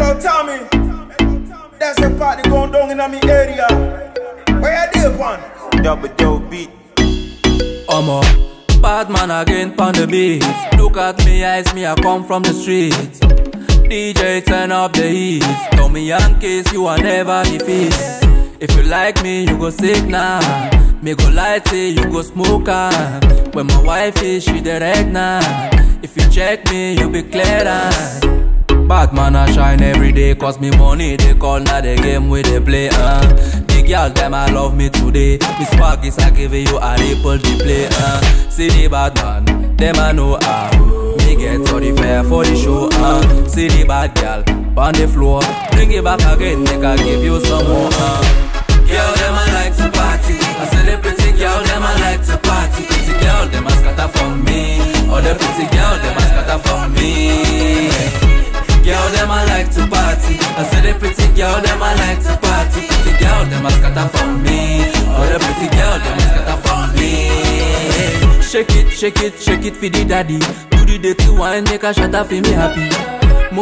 go Tommy. That's a party going down in my area. Where you live on? Double dope beat. I'm a bad man again pon the beat. Look at me eyes, me I come from the streets. DJ turn up the heat. Tell me Yankees, you are never defeat. If you like me, you go sick now. Me go light it, you go smoke her. When my wife is, she direct now. If you check me, you be clear now. Bad man I shine every day, cause me money they call, now the game we they play. The girl them I love me today. Me swag is I give you a ripple the play. See the bad man, them I know me get all the fair for the show. See the bad girl on the floor, bring it back again, make I give you some more. Girl them I like to party. I say the pretty girl them I like to party. Pretty girl them I scatter for me. All the pretty girl them I scatter for me. Girl, them I like to party. I said the pretty girl, them I like to party. Pretty girl, them I scatter for me. All the pretty girl, them I scatter for me. Shake it, shake it, shake it for the daddy. Do the dirty wine, make a shut up for me happy.